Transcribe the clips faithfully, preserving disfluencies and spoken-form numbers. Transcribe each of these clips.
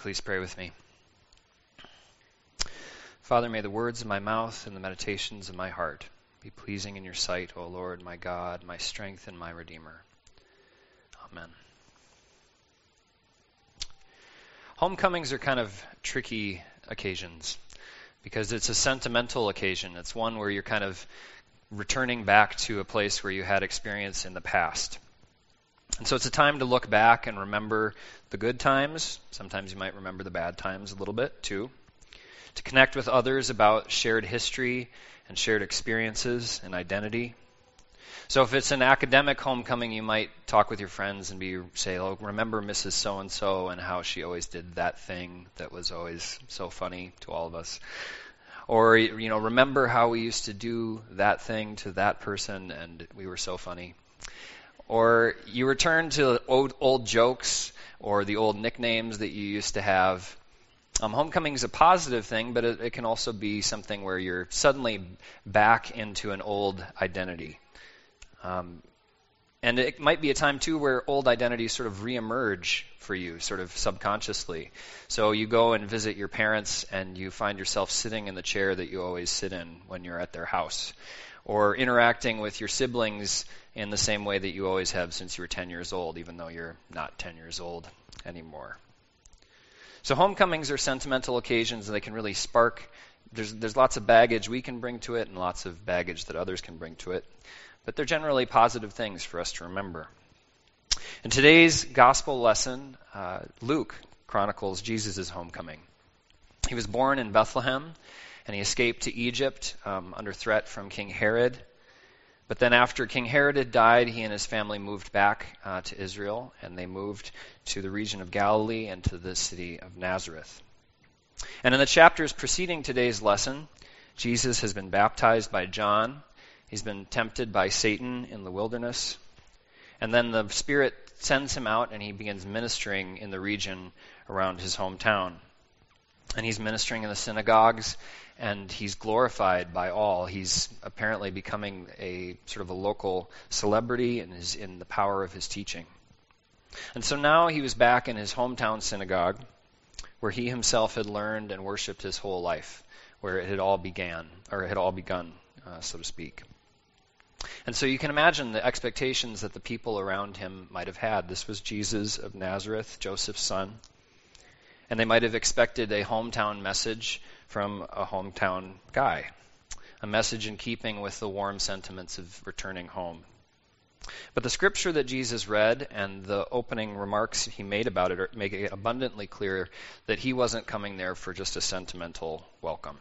Please pray with me. Father, may the words of my mouth and the meditations of my heart be pleasing in your sight, O Lord, my God, my strength and my Redeemer. Amen. Homecomings are kind of tricky occasions because it's a sentimental occasion. It's one where you're kind of returning back to a place where you had experience in the past. And so it's a time to look back and remember the good times. Sometimes you might remember the bad times a little bit too. To connect with others about shared history and shared experiences and identity. So if it's an academic homecoming, you might talk with your friends and be say, oh, remember Missus So-and-so and how she always did that thing that was always so funny to all of us. Or, you know, remember how we used to do that thing to that person and we were so funny. Or you return to old, old jokes or the old nicknames that you used to have. Um, homecoming is a positive thing, but it, it can also be something where you're suddenly back into an old identity. Um, and it might be a time, too, where old identities sort of reemerge for you, sort of subconsciously. So you go and visit your parents, and you find yourself sitting in the chair that you always sit in when you're at their house. Or interacting with your siblings in the same way that you always have since you were ten years old, even though you're not ten years old anymore. So homecomings are sentimental occasions, and they can really spark, there's, there's lots of baggage we can bring to it and lots of baggage that others can bring to it. But they're generally positive things for us to remember. In today's gospel lesson, uh, Luke chronicles Jesus' homecoming. He was born in Bethlehem, and he escaped to Egypt um, under threat from King Herod. But then after King Herod had died, he and his family moved back uh, to Israel, and they moved to the region of Galilee and to the city of Nazareth. And in the chapters preceding today's lesson, Jesus has been baptized by John. He's been tempted by Satan in the wilderness. And then the Spirit sends him out, and he begins ministering in the region around his hometown. And he's ministering in the synagogues, and he's glorified by all. He's apparently becoming a sort of a local celebrity and is in the power of his teaching. And so now he was back in his hometown synagogue, where he himself had learned and worshipped his whole life, where it had all began, or it had all begun, uh, so to speak. And so you can imagine the expectations that the people around him might have had. This was Jesus of Nazareth, Joseph's son. And they might have expected a hometown message from a hometown guy, a message in keeping with the warm sentiments of returning home. But the scripture that Jesus read and the opening remarks he made about it make it abundantly clear that he wasn't coming there for just a sentimental welcome.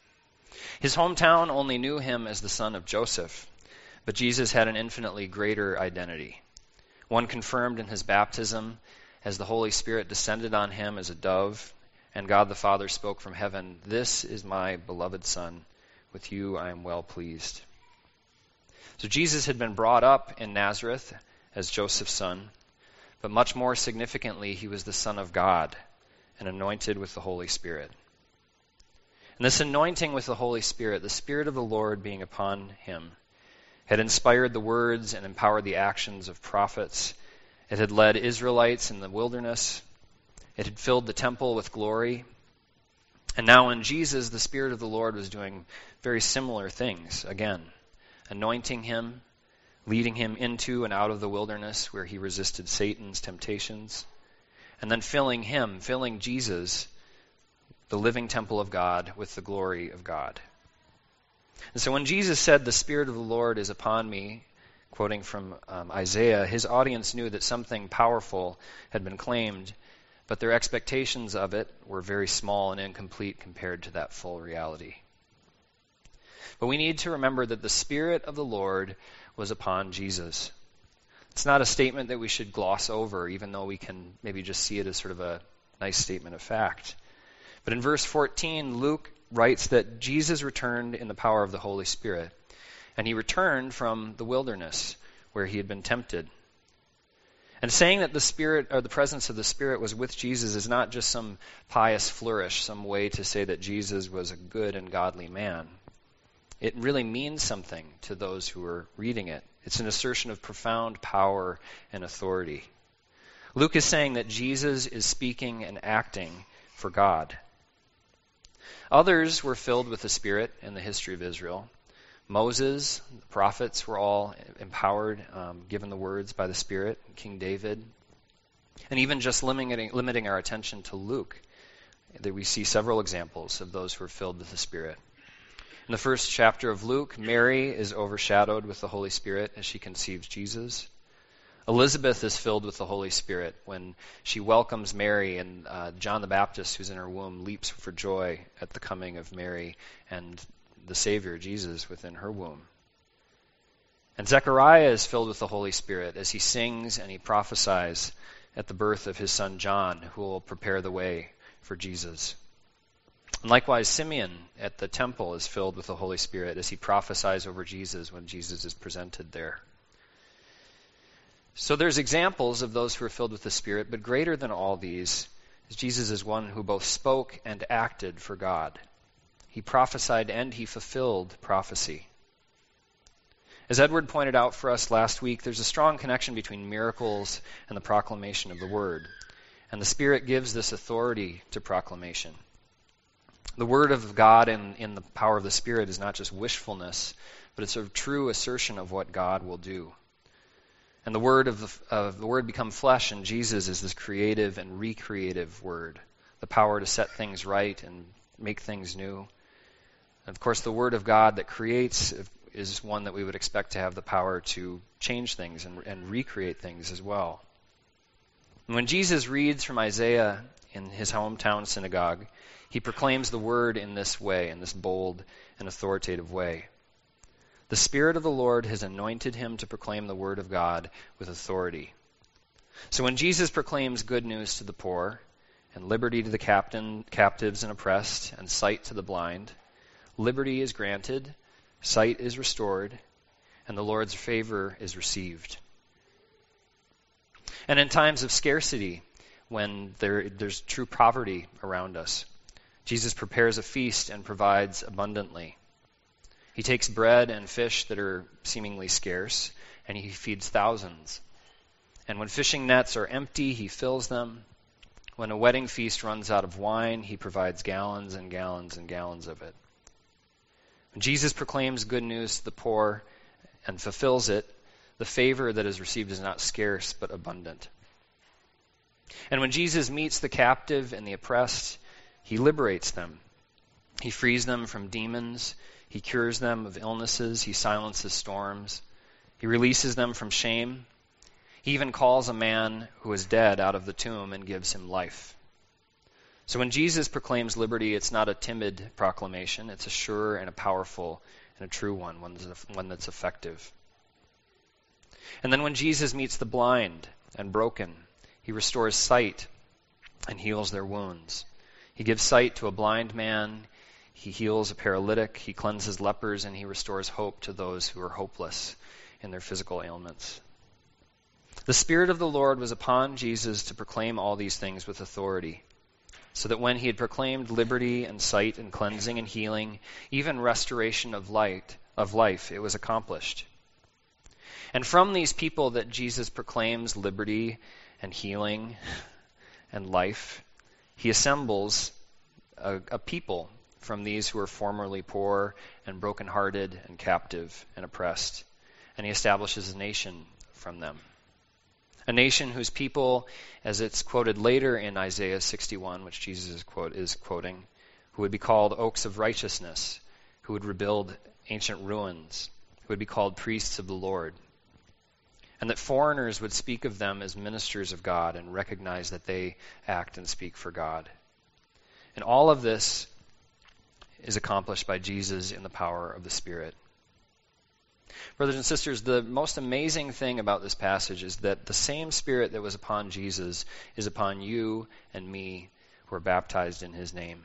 His hometown only knew him as the son of Joseph, but Jesus had an infinitely greater identity, one confirmed in his baptism as the Holy Spirit descended on him as a dove, and God the Father spoke from heaven, "This is my beloved Son. With you I am well pleased." So Jesus had been brought up in Nazareth as Joseph's son, but much more significantly, he was the Son of God and anointed with the Holy Spirit. And this anointing with the Holy Spirit, the Spirit of the Lord being upon him, had inspired the words and empowered the actions of prophets. It had led Israelites in the wilderness. It had filled the temple with glory. And now in Jesus, the Spirit of the Lord was doing very similar things again, anointing him, leading him into and out of the wilderness where he resisted Satan's temptations, and then filling him, filling Jesus, the living temple of God, with the glory of God. And so when Jesus said, "The Spirit of the Lord is upon me," quoting from um, Isaiah, his audience knew that something powerful had been claimed, but their expectations of it were very small and incomplete compared to that full reality. But we need to remember that the Spirit of the Lord was upon Jesus. It's not a statement that we should gloss over, even though we can maybe just see it as sort of a nice statement of fact. But in verse fourteen, Luke writes that Jesus returned in the power of the Holy Spirit. And he returned from the wilderness where he had been tempted. And saying that the Spirit, or the presence of the Spirit was with Jesus is not just some pious flourish, some way to say that Jesus was a good and godly man. It really means something to those who are reading it. It's an assertion of profound power and authority. Luke is saying that Jesus is speaking and acting for God. Others were filled with the Spirit in the history of Israel. Moses, the prophets were all empowered, um, given the words by the Spirit, King David. And even just limiting, limiting our attention to Luke, that we see several examples of those who are filled with the Spirit. In the first chapter of Luke, Mary is overshadowed with the Holy Spirit as she conceives Jesus. Elizabeth is filled with the Holy Spirit when she welcomes Mary, and uh, John the Baptist, who's in her womb, leaps for joy at the coming of Mary and the Savior, Jesus, within her womb. And Zechariah is filled with the Holy Spirit as he sings and he prophesies at the birth of his son John, who will prepare the way for Jesus. And likewise, Simeon at the temple is filled with the Holy Spirit as he prophesies over Jesus when Jesus is presented there. So there's examples of those who are filled with the Spirit, but greater than all these is Jesus is one who both spoke and acted for God. He prophesied and he fulfilled prophecy. As Edward pointed out for us last week, there's a strong connection between miracles and the proclamation of the Word. And the Spirit gives this authority to proclamation. The Word of God in, in the power of the Spirit is not just wishfulness, but it's a true assertion of what God will do. And the Word of the, of the Word become flesh in Jesus is this creative and recreative Word, the power to set things right and make things new. And of course, the Word of God that creates is one that we would expect to have the power to change things and, and recreate things as well. And when Jesus reads from Isaiah in his hometown synagogue, he proclaims the Word in this way, in this bold and authoritative way. The Spirit of the Lord has anointed him to proclaim the Word of God with authority. So when Jesus proclaims good news to the poor, and liberty to the captain, captives and oppressed, and sight to the blind, liberty is granted, sight is restored, and the Lord's favor is received. And in times of scarcity, when there, there's true poverty around us, Jesus prepares a feast and provides abundantly. He takes bread and fish that are seemingly scarce, and he feeds thousands. And when fishing nets are empty, he fills them. When a wedding feast runs out of wine, he provides gallons and gallons and gallons of it. When Jesus proclaims good news to the poor and fulfills it, the favor that is received is not scarce but abundant. And when Jesus meets the captive and the oppressed, he liberates them. He frees them from demons. He cures them of illnesses. He silences storms. He releases them from shame. He even calls a man who is dead out of the tomb and gives him life. So when Jesus proclaims liberty, it's not a timid proclamation. It's a sure and a powerful and a true one, one that's effective. And then when Jesus meets the blind and broken, he restores sight and heals their wounds. He gives sight to a blind man. He heals a paralytic. He cleanses lepers, and he restores hope to those who are hopeless in their physical ailments. The Spirit of the Lord was upon Jesus to proclaim all these things with authority, so that when he had proclaimed liberty and sight and cleansing and healing, even restoration of light of life, it was accomplished. And from these people that Jesus proclaims liberty and healing and life, he assembles a, a people from these who were formerly poor and brokenhearted and captive and oppressed, and he establishes a nation from them. A nation whose people, as it's quoted later in Isaiah sixty-one, which Jesus is, quote, is quoting, who would be called oaks of righteousness, who would rebuild ancient ruins, who would be called priests of the Lord, and that foreigners would speak of them as ministers of God and recognize that they act and speak for God. And all of this is accomplished by Jesus in the power of the Spirit. Brothers and sisters, the most amazing thing about this passage is that the same Spirit that was upon Jesus is upon you and me who are baptized in his name.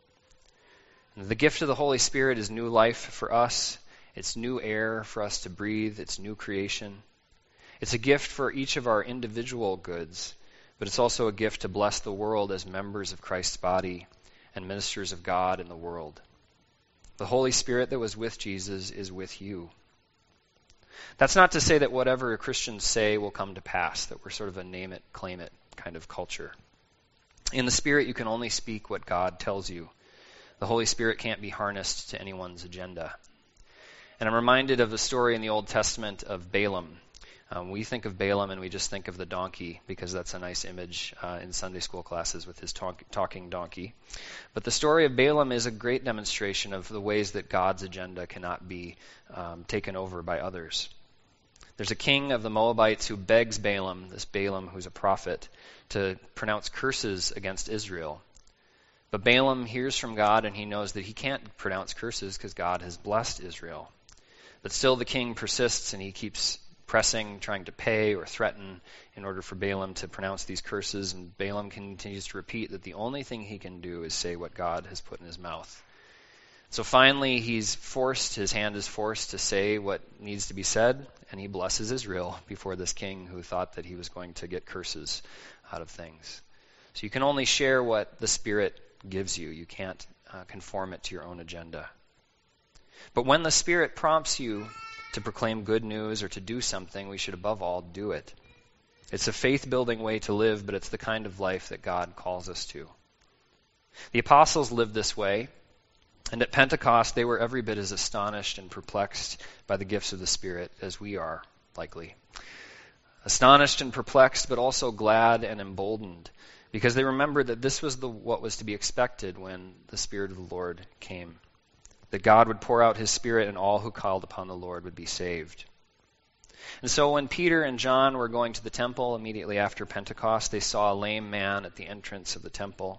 And the gift of the Holy Spirit is new life for us. It's new air for us to breathe. It's new creation. It's a gift for each of our individual goods, but it's also a gift to bless the world as members of Christ's body and ministers of God in the world. The Holy Spirit that was with Jesus is with you. That's not to say that whatever Christians say will come to pass, that we're sort of a name it, claim it kind of culture. In the Spirit, you can only speak what God tells you. The Holy Spirit can't be harnessed to anyone's agenda. And I'm reminded of a story in the Old Testament of Balaam. Um, we think of Balaam and we just think of the donkey because that's a nice image uh, in Sunday school classes with his talk, talking donkey. But the story of Balaam is a great demonstration of the ways that God's agenda cannot be um, taken over by others. There's a king of the Moabites who begs Balaam, this Balaam who's a prophet, to pronounce curses against Israel. But Balaam hears from God and he knows that he can't pronounce curses because God has blessed Israel. But still the king persists and he keeps pressing, trying to pay or threaten in order for Balaam to pronounce these curses. And Balaam continues to repeat that the only thing he can do is say what God has put in his mouth. So finally he's forced, his hand is forced to say what needs to be said, and he blesses Israel before this king who thought that he was going to get curses out of things. So you can only share what the Spirit gives you. You can't uh, conform it to your own agenda. But when the Spirit prompts you to proclaim good news or to do something, we should above all do it. It's a faith-building way to live, but it's the kind of life that God calls us to. The apostles lived this way, and at Pentecost they were every bit as astonished and perplexed by the gifts of the Spirit as we are, likely. Astonished and perplexed, but also glad and emboldened, because they remembered that this was the, what was to be expected when the Spirit of the Lord came. That God would pour out his Spirit and all who called upon the Lord would be saved. And so when Peter and John were going to the temple immediately after Pentecost, they saw a lame man at the entrance of the temple.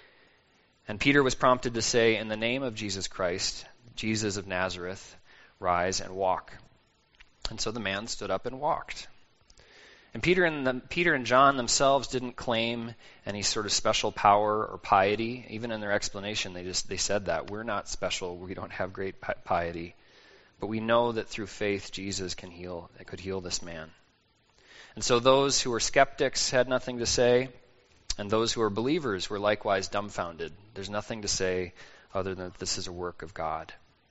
And Peter was prompted to say, "In the name of Jesus Christ, Jesus of Nazareth, rise and walk." And so the man stood up and walked. And Peter and, the, Peter and John themselves didn't claim any sort of special power or piety. Even in their explanation, they just they said that. We're not special. We don't have great pi- piety. But we know that through faith, Jesus can heal, could heal this man. And so those who were skeptics had nothing to say, and those who were believers were likewise dumbfounded. There's nothing to say other than that this is a work of God.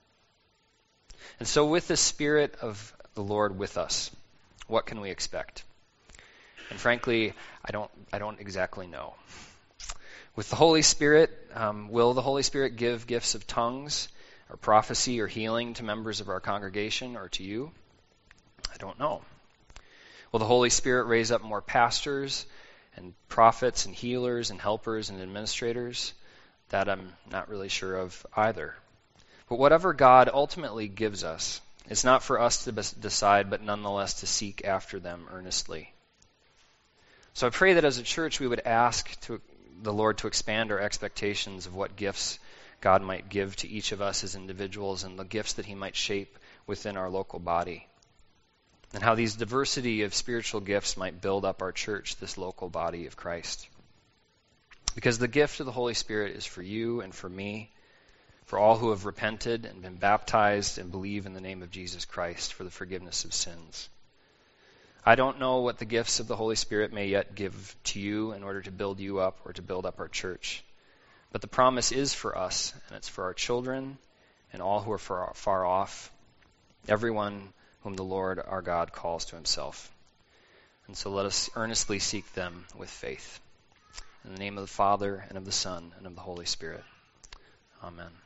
And so with the Spirit of the Lord with us, what can we expect? And frankly, I don't I don't exactly know. With the Holy Spirit, um, will the Holy Spirit give gifts of tongues or prophecy or healing to members of our congregation or to you? I don't know. Will the Holy Spirit raise up more pastors and prophets and healers and helpers and administrators? That I'm not really sure of either. But whatever God ultimately gives us, it's not for us to decide, but nonetheless to seek after them earnestly. So I pray that as a church we would ask to the Lord to expand our expectations of what gifts God might give to each of us as individuals and the gifts that he might shape within our local body. And how these diversity of spiritual gifts might build up our church, this local body of Christ. Because the gift of the Holy Spirit is for you and for me, for all who have repented and been baptized and believe in the name of Jesus Christ for the forgiveness of sins. I don't know what the gifts of the Holy Spirit may yet give to you in order to build you up or to build up our church. But the promise is for us, and it's for our children and all who are far, far off, everyone whom the Lord our God calls to himself. And so let us earnestly seek them with faith. In the name of the Father, and of the Son, and of the Holy Spirit. Amen.